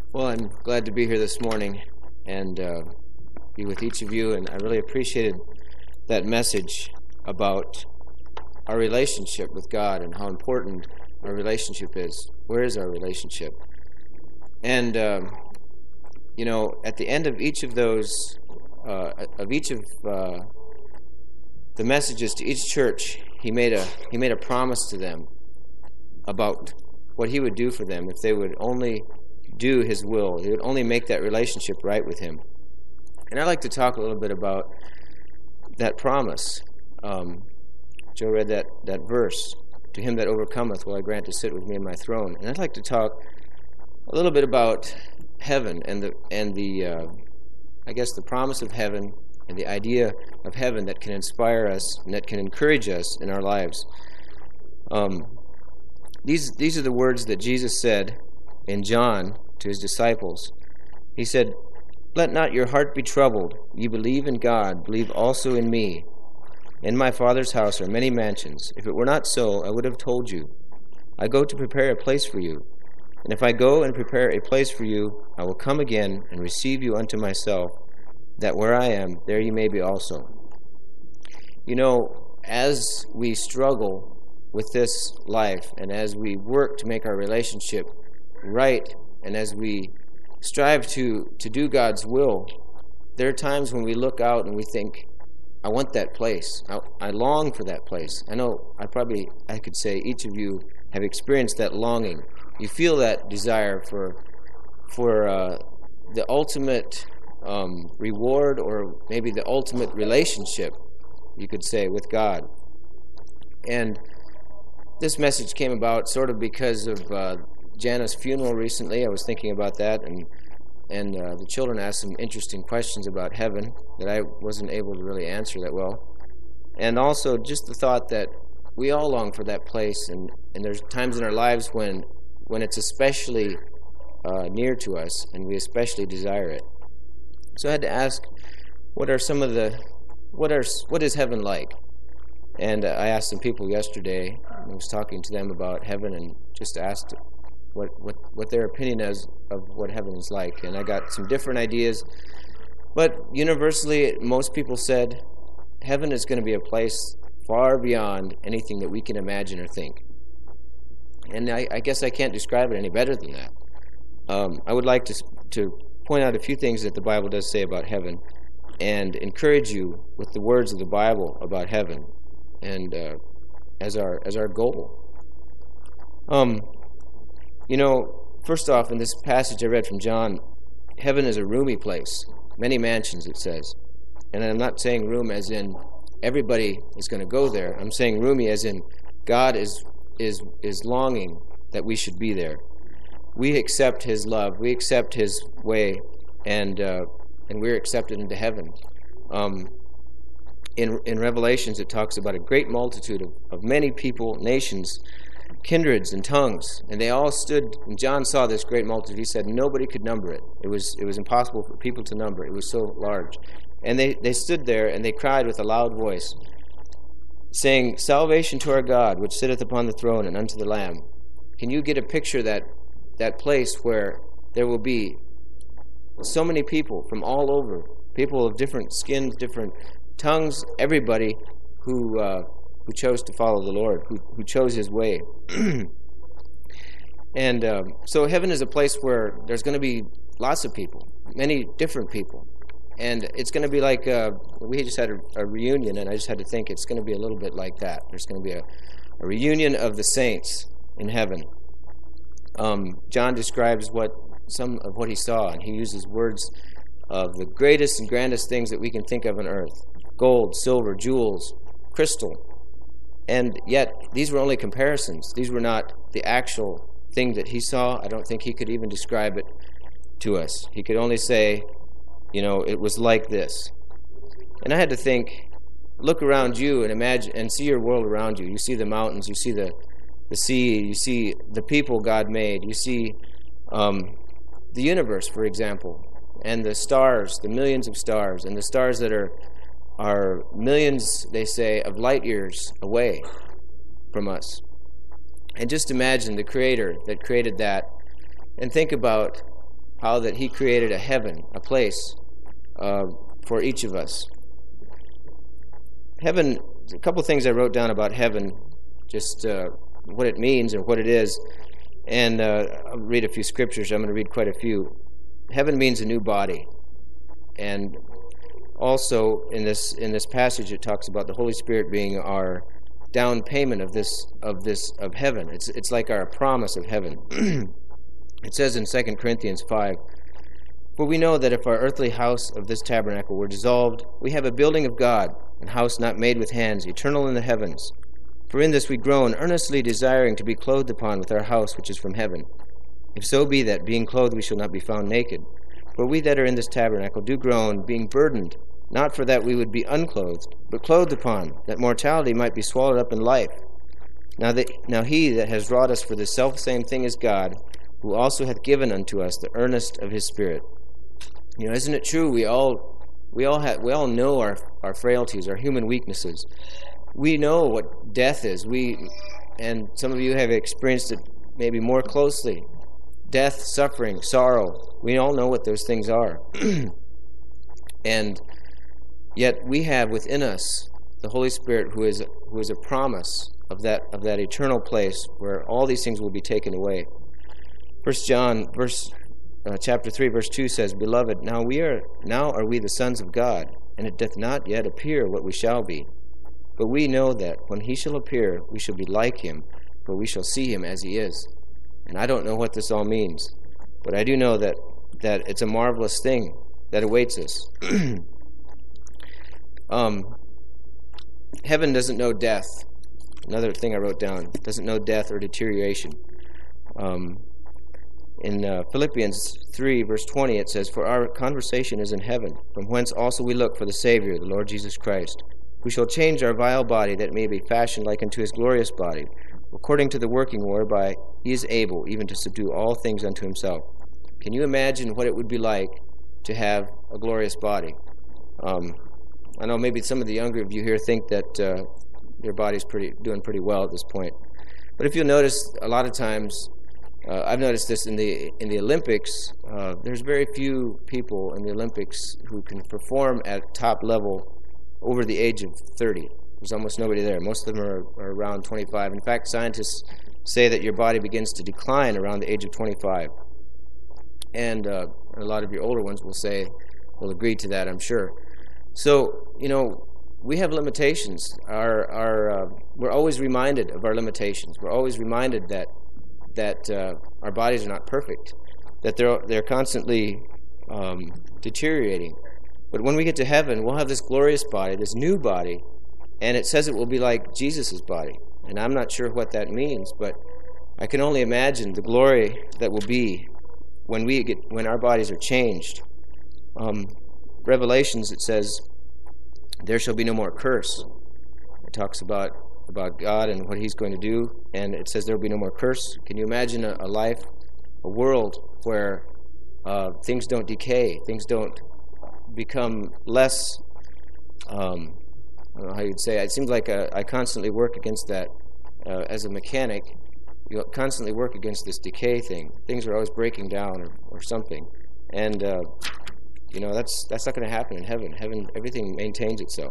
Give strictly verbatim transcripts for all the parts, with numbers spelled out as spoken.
Well, I'm glad to be here this morning and uh, be with each of you, and I really appreciated that message about our relationship with God and how important our relationship is. Where is our relationship? And, um, you know, at the end of each of those, uh, of each of uh, the messages to each church, he made a he made a promise to them about what he would do for them if they would only do his will. He would only make that relationship right with him. And I'd like to talk a little bit about that promise. Um, Joe read that, that verse, "To him that overcometh will I grant to sit with me in my throne." And I'd like to talk a little bit about heaven and the and the uh, I guess the promise of heaven and the idea of heaven that can inspire us and that can encourage us in our lives. Um, these these are the words that Jesus said in John to his disciples. He said, "Let not your heart be troubled. You believe in God, believe also in me. In my Father's house are many mansions. If it were not so, I would have told you. I go to prepare a place for you. And if I go and prepare a place for you, I will come again and receive you unto myself, that where I am, there you may be also." You know, as we struggle with this life and as we work to make our relationship right, and as we strive to, to do God's will, there are times when we look out and we think, I want that place. I, I long for that place. I know I probably, I could say each of you have experienced that longing. You feel that desire for for uh, the ultimate um, reward, or maybe the ultimate relationship, you could say, with God. And this message came about sort of because of uh, Jana's funeral recently. I was thinking about that, and and uh, the children asked some interesting questions about heaven that I wasn't able to really answer that well. And also just the thought that we all long for that place, and, and there's times in our lives when when it's especially uh, near to us, and we especially desire it. So I had to ask, what are some of the, what are what is heaven like? And uh, I asked some people yesterday, I was talking to them about heaven, and just asked what, what, what their opinion is of what heaven is like. And I got some different ideas. But universally, most people said heaven is going to be a place far beyond anything that we can imagine or think. And I, I guess I can't describe it any better than that. Um, I would like to to point out a few things that the Bible does say about heaven, and encourage you with the words of the Bible about heaven, and uh, as our as our goal. Um, you know, first off, in this passage I read from John, heaven is a roomy place, many mansions, it says. And I'm not saying room as in everybody is going to go there. I'm saying roomy as in God is is is longing that we should be there. We accept his love, we accept his way, and uh, and we're accepted into heaven. Um, in in Revelations, it talks about a great multitude of, of many people, nations, kindreds, and tongues, and they all stood. When John saw this great multitude, he said nobody could number it. It was it was impossible for people to number. It was so large. And they, they stood there, and they cried with a loud voice, saying, "Salvation to our God, which sitteth upon the throne, and unto the Lamb." Can you get a picture that that place where there will be so many people from all over, people of different skins, different tongues, everybody who uh, who chose to follow the Lord, who, who chose his way. And um, so heaven is a place where there's going to be lots of people, many different people. And it's going to be like, uh, we just had a, a reunion, and I just had to think it's going to be a little bit like that. There's going to be a, a reunion of the saints in heaven. Um, John describes what some of what he saw, and he uses words of the greatest and grandest things that we can think of on earth: gold, silver, jewels, crystal. And yet, these were only comparisons. These were not the actual thing that he saw. I don't think he could even describe it to us. He could only say, you know, it was like this. And I had to think, look around you and imagine and see your world around you. You see the mountains, you see the, the sea, you see the people God made, you see um, the universe, for example, and the stars, the millions of stars, and the stars that are are millions, they say, of light years away from us. And just imagine the Creator that created that, and think about how that he created a heaven, a place uh, for each of us. Heaven, a couple things I wrote down about heaven, just uh, what it means and what it is. And uh, I'll read a few scriptures. I'm going to read quite a few. Heaven means a new body. And also in this in this passage it talks about the Holy Spirit being our down payment of this of this of heaven. It's it's like our promise of heaven. It says in Second Corinthians five, "For we know that if our earthly house of this tabernacle were dissolved, we have a building of God, a house not made with hands, eternal in the heavens. For in this we groan, earnestly desiring to be clothed upon with our house which is from heaven. If so be that, being clothed, we shall not be found naked. For we that are in this tabernacle do groan, being burdened, not for that we would be unclothed, but clothed upon, that mortality might be swallowed up in life. Now, that, now he that has wrought us for the selfsame thing is God, who also hath given unto us the earnest of his Spirit." You know, isn't it true? We all we all have we all know our our frailties, our human weaknesses. We know what death is. We and some of you have experienced it maybe more closely. Death, suffering, sorrow. We all know what those things are. And yet we have within us the Holy Spirit, who is who is a promise of that of that eternal place where all these things will be taken away. First John verse uh, chapter three verse two says, "Beloved, now we are now are we the sons of God, and it doth not yet appear what we shall be. But we know that when he shall appear, we shall be like him, for we shall see him as he is." And I don't know what this all means, but I do know that that it's a marvelous thing that awaits us. um, heaven doesn't know death. Another thing I wrote down, doesn't know death or deterioration. Um, in uh, Philippians three, verse twenty, it says, "For our conversation is in heaven, from whence also we look for the Savior, the Lord Jesus Christ, who shall change our vile body, that it may be fashioned like unto his glorious body, according to the working whereby he is able even to subdue all things unto himself." Can you imagine what it would be like to have a glorious body? Um, I know maybe some of the younger of you here think that uh, your body's pretty doing pretty well at this point. But if you'll notice, a lot of times, uh, I've noticed this in the in the Olympics, uh, there's very few people in the Olympics who can perform at top level over the age of thirty. There's almost nobody there. Most of them are, are around twenty-five. In fact, scientists say that your body begins to decline around the age of twenty-five. And uh, a lot of your older ones will say, will agree to that, I'm sure. So, you know, we have limitations. Our, our, uh, we're always reminded of our limitations. We're always reminded that that uh, our bodies are not perfect, that they're they're constantly um, deteriorating. But when we get to heaven, we'll have this glorious body, this new body, and it says it will be like Jesus' body. And I'm not sure what that means, but I can only imagine the glory that will be when we get when our bodies are changed. Um, Revelations, it says, "There shall be no more curse." It talks about about God and what he's going to do, and it says there will be no more curse. Can you imagine a, a life, a world where uh, things don't decay, things don't become less, um, I don't know how you'd say it. It seems like a, I constantly work against that. Uh, as a mechanic, you constantly work against this decay thing. Things are always breaking down or, or something. And, uh, you know, that's that's not going to happen in heaven. Heaven, everything maintains itself.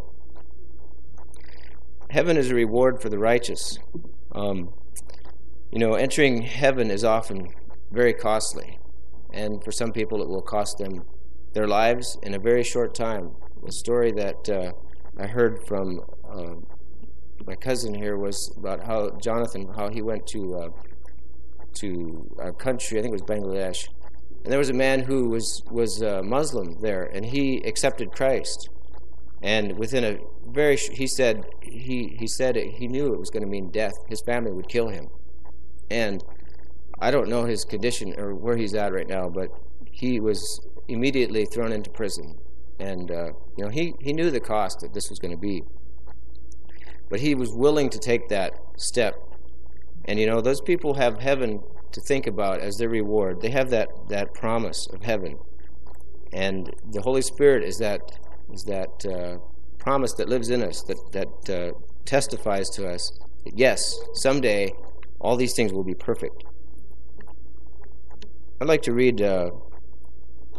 Heaven is a reward for the righteous. Um, you know, entering heaven is often very costly. And for some people, it will cost them their lives in a very short time. A story that uh, I heard from uh, my cousin here was about how Jonathan, how he went to uh, to a country, I think it was Bangladesh, and there was a man who was was uh, Muslim there, and he accepted Christ. And within a very, he said he he said it, he knew it was going to mean death. His family would kill him, and I don't know his condition or where he's at right now, but he was immediately thrown into prison. And uh, you know, he he knew the cost that this was going to be, but he was willing to take that step. And you know, those people have heaven to think about as their reward. They have that that promise of heaven, and the Holy Spirit is that is that uh, promise that lives in us, that that uh, testifies to us that yes, someday all these things will be perfect. I'd like to read uh,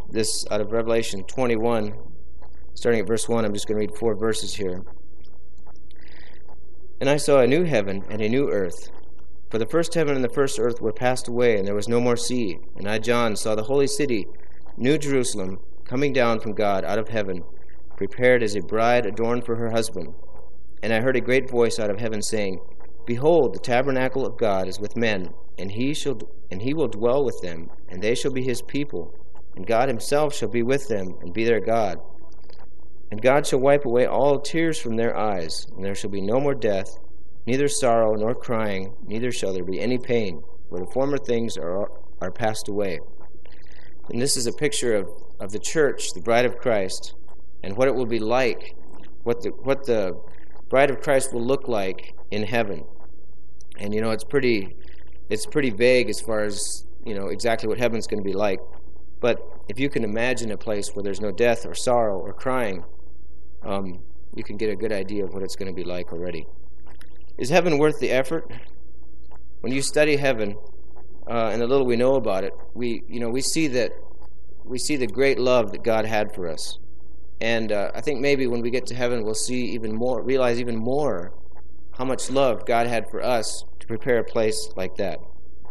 this out of Revelation twenty-one, starting at verse one. I'm just going to read four verses here. And I saw a new heaven and a new earth. For the first heaven and the first earth were passed away, and there was no more sea. And I, John, saw the holy city, New Jerusalem, coming down from God out of heaven, prepared as a bride adorned for her husband. And I heard a great voice out of heaven saying, Behold, the tabernacle of God is with men, and he shall and he will dwell with them, and they shall be his people, and God himself shall be with them, and be their God. And God shall wipe away all tears from their eyes, and there shall be no more death, neither sorrow nor crying, neither shall there be any pain, for the former things are are passed away. And this is a picture of, of the church, the bride of Christ, and what it will be like, what the what the bride of Christ will look like in heaven. And you know, it's pretty it's pretty vague as far as, you know, exactly what heaven's going to be like. But if you can imagine a place where there's no death or sorrow or crying, um, you can get a good idea of what it's going to be like already. Is heaven worth the effort? When you study heaven, uh, and the little we know about it, we you know we see that we see the great love that God had for us. And uh, I think maybe when we get to heaven, we'll see even more, realize even more how much love God had for us to prepare a place like that.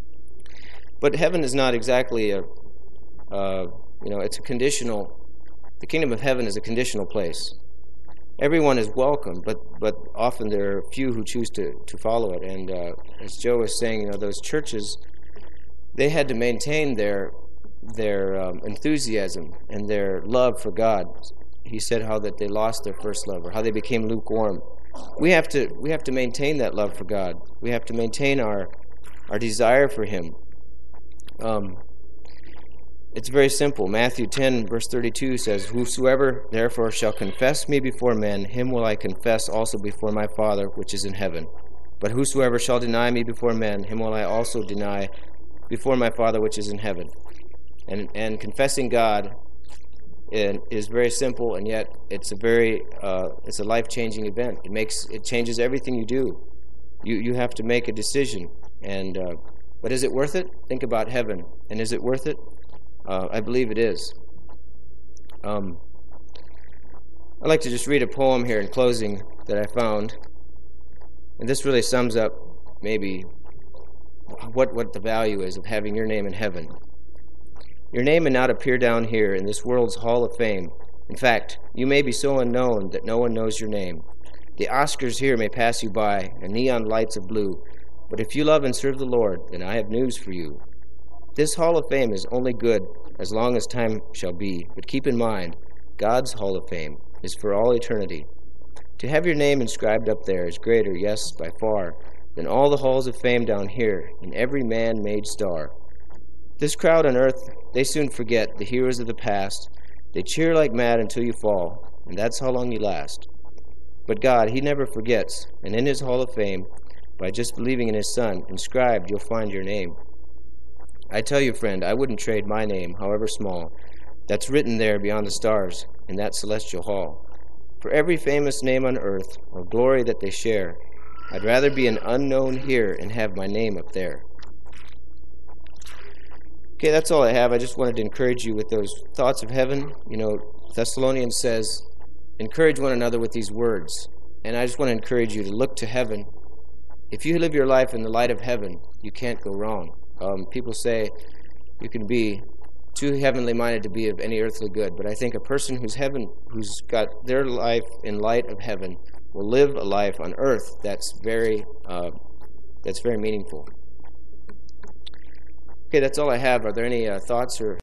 But heaven is not exactly a, uh, you know, it's a conditional, the kingdom of heaven is a conditional place. Everyone is welcome, but but often there are few who choose to, to follow it. And uh, as Joe was saying, you know, those churches, they had to maintain their their um, enthusiasm and their love for God. He said how that they lost their first love, or how they became lukewarm. We have to we have to maintain that love for God. We have to maintain our our desire for Him. Um, it's very simple. Matthew ten, verse thirty-two says, Whosoever therefore shall confess me before men, him will I confess also before my Father which is in heaven. But whosoever shall deny me before men, him will I also deny before my Father which is in heaven. And and confessing God It is very simple, and yet it's a very uh, it's a life-changing event. It makes it changes everything you do. You you have to make a decision, and uh, but is it worth it? Think about heaven, and is it worth it? Uh, I believe it is. Um, I'd like to just read a poem here in closing that I found, and this really sums up maybe what what the value is of having your name in heaven. Your name may not appear down here in this world's hall of fame. In fact, you may be so unknown that no one knows your name. The Oscars here may pass you by, and neon lights of blue. But if you love and serve the Lord, then I have news for you. This hall of fame is only good as long as time shall be. But keep in mind, God's hall of fame is for all eternity. To have your name inscribed up there is greater, yes, by far, than all the halls of fame down here in every man-made star. This crowd on earth, they soon forget the heroes of the past. They cheer like mad until you fall, and that's how long you last. But God, He never forgets, and in His hall of fame, by just believing in His Son, inscribed, you'll find your name. I tell you, friend, I wouldn't trade my name, however small, that's written there beyond the stars in that celestial hall. For every famous name on earth, or glory that they share, I'd rather be an unknown here and have my name up there. Okay, that's all I have. I just wanted to encourage you with those thoughts of heaven. You know, Thessalonians says, encourage one another with these words. And I just want to encourage you to look to heaven. If you live your life in the light of heaven, you can't go wrong. Um, people say you can be too heavenly minded to be of any earthly good. But I think a person who's heaven, who's got their life in light of heaven, will live a life on earth that's very, uh, that's very meaningful. Okay, that's all I have. Are there any uh, thoughts or